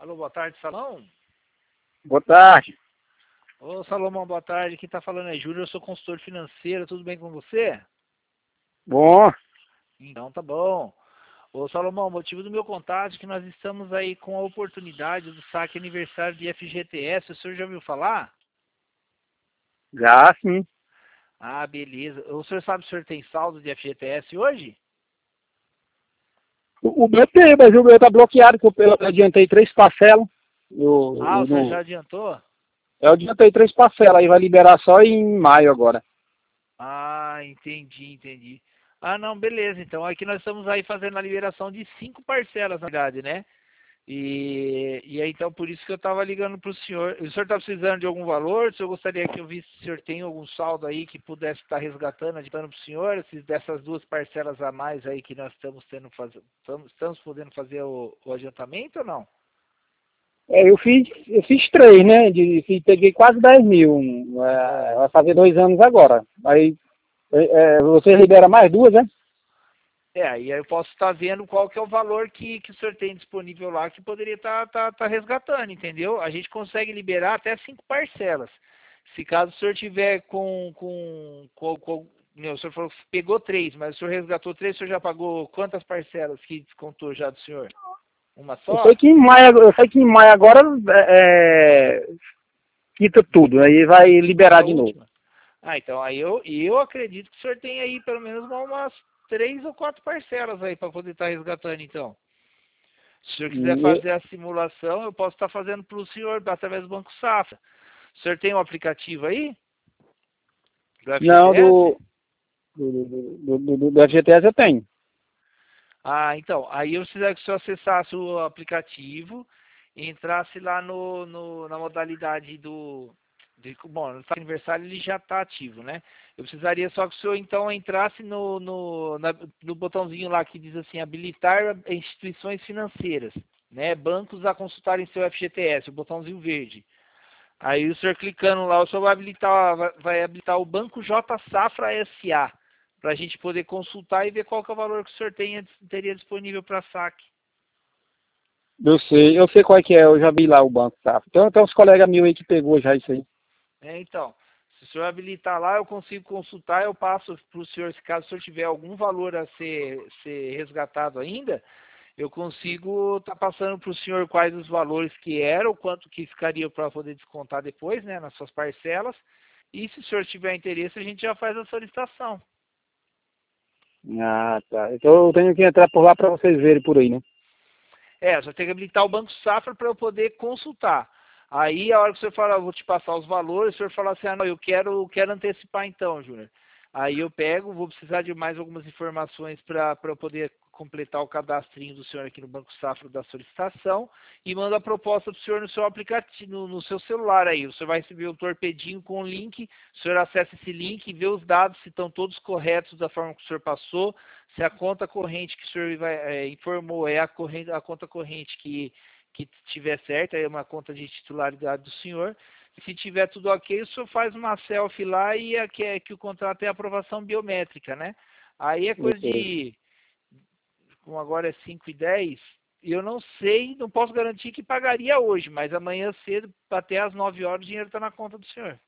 Alô, boa tarde, Salão. Boa tarde. Ô, Salomão, boa tarde. Quem tá falando é Júlio, eu sou consultor financeiro, tudo bem com você? Bom, Então tá bom. Ô, Salomão, o motivo do meu contato é que nós estamos aí com a oportunidade do saque aniversário de FGTS, o senhor já ouviu falar? já sim. Ah, beleza. O senhor sabe se o senhor tem saldo de FGTS hoje? O meu tem, mas o meu tá bloqueado, que eu adiantei 3 parcelas. Ah, o senhor já adiantou? Eu adiantei 3 parcelas, aí vai liberar só em maio agora. Ah, entendi. Ah, não, beleza. Então aqui nós estamos aí fazendo a liberação de 5 parcelas, na verdade, né? E aí, então, por isso que eu estava ligando para o senhor. O senhor está precisando de algum valor? O senhor gostaria que eu visse se o senhor tem algum saldo aí que pudesse estar resgatando, adiantando para o senhor, dessas 2 parcelas a mais aí que nós estamos estamos podendo fazer o adiantamento ou não? Eu fiz 3, né? Peguei quase 10 mil. Ah. Vai fazer 2 anos agora. Aí você libera mais 2, né? Aí eu posso estar vendo qual que é o valor que o senhor tem disponível lá que poderia estar resgatando, entendeu? A gente consegue liberar até 5 parcelas. Se caso o senhor tiver não, o senhor falou que pegou 3, mas o senhor resgatou 3, o senhor já pagou quantas parcelas que descontou já do senhor? Uma Eu só? sei que em maio agora quita tudo, aí vai liberar A de novo. última. Ah, então aí eu acredito que o senhor tem aí pelo menos umas 3 ou 4 parcelas aí para poder estar resgatando, então. Se o senhor quiser E- fazer a simulação, eu posso estar fazendo para o senhor através do Banco Safra. O senhor tem um aplicativo aí? Do Não, FGTS? do FGTS eu tenho. Ah, então, aí eu precisaria que o senhor acessasse o aplicativo e entrasse lá na modalidade bom, no aniversário ele já está ativo, né? Eu precisaria só que o senhor então entrasse no botãozinho lá que diz assim, habilitar instituições financeiras, né? Bancos a consultarem seu FGTS, o botãozinho verde. Aí o senhor clicando lá, o senhor vai habilitar o Banco J Safra SA, para a gente poder consultar e ver qual que é o valor que o senhor teria disponível para saque. Eu sei qual é que é, eu já vi lá o banco, tá? Então tem uns colegas meus aí que pegou já isso aí. Então, se o senhor habilitar lá, eu consigo consultar, eu passo para o senhor, se caso o senhor tiver algum valor a ser resgatado ainda, eu consigo estar passando para o senhor quais os valores que eram, quanto que ficaria para poder descontar depois, né, nas suas parcelas. E se o senhor tiver interesse, a gente já faz a solicitação. Ah, tá. Então eu tenho que entrar por lá para vocês verem por aí, né? Só tem que habilitar o Banco Safra para eu poder consultar. Aí, a hora que o senhor falar, eu vou te passar os valores, o senhor falar assim, ah, não, eu quero antecipar então, Júnior. Aí eu pego, vou precisar de mais algumas informações para eu poder completar o cadastrinho do senhor aqui no Banco Safra da solicitação e mando a proposta do senhor no seu aplicativo, no seu celular aí. O senhor vai receber um torpedinho com o link, o senhor acessa esse link e vê os dados se estão todos corretos da forma que o senhor passou, se a conta corrente que o senhor informou é a conta corrente que tiver certa, é uma conta de titularidade do senhor. Se tiver tudo ok, o senhor faz uma selfie lá e que o contrato é aprovação biométrica, né? Aí é Eu coisa sei. de, como agora é 5h10, eu não sei, não posso garantir que pagaria hoje, mas amanhã cedo, até às 9 horas, o dinheiro está na conta do senhor.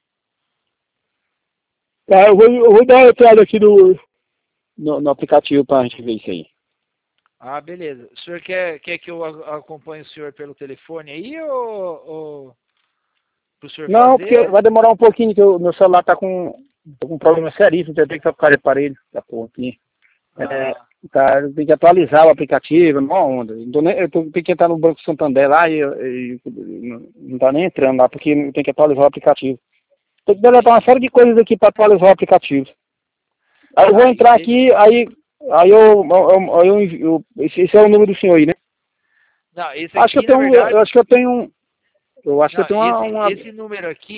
Tá, eu vou dar uma entrada aqui no aplicativo para a gente ver isso aí. Ah, beleza. O senhor quer que eu acompanhe o senhor pelo telefone aí ou para o senhor Não, porque fazer? vai demorar um pouquinho, que o meu celular tá com um problema seríssimo, então eu tenho que trocar de aparelho, tá porra aqui. É, Ah, tá, tem que atualizar o aplicativo, não é onda. Tenho que entrar no Banco Santander lá e não tá nem entrando lá, porque tem que atualizar o aplicativo. Tem que deletar uma série de coisas aqui para atualizar o aplicativo. Aí eu vou entrar aqui, esse é o número do senhor aí, né? não, esse Acho que eu aqui, na tenho, verdade, eu acho que eu tenho, eu acho que eu não, tenho esse número aqui,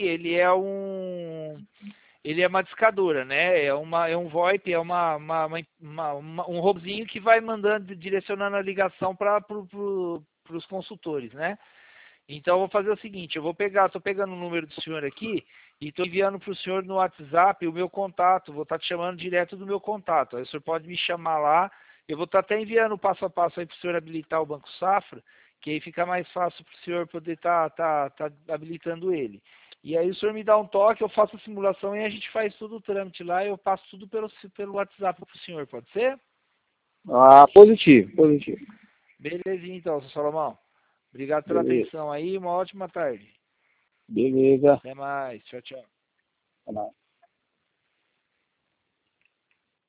ele é uma discadora, né? É um VoIP, é um robôzinho que vai mandando, direcionando a ligação para os consultores, né? Então, eu vou fazer o seguinte, estou pegando o número do senhor aqui e estou enviando para o senhor no WhatsApp o meu contato, vou estar te chamando direto do meu contato. Aí o senhor pode me chamar lá, eu vou estar até enviando o passo a passo aí para o senhor habilitar o Banco Safra, que aí fica mais fácil para o senhor poder tá habilitando ele. E aí o senhor me dá um toque, eu faço a simulação e a gente faz tudo o trâmite lá, eu passo tudo pelo WhatsApp para o senhor, pode ser? Ah, positivo, positivo. Belezinha então, seu Salomão. Obrigado pela Beleza. atenção aí, uma ótima tarde. Beleza. Até mais, tchau, tchau. Tá bom.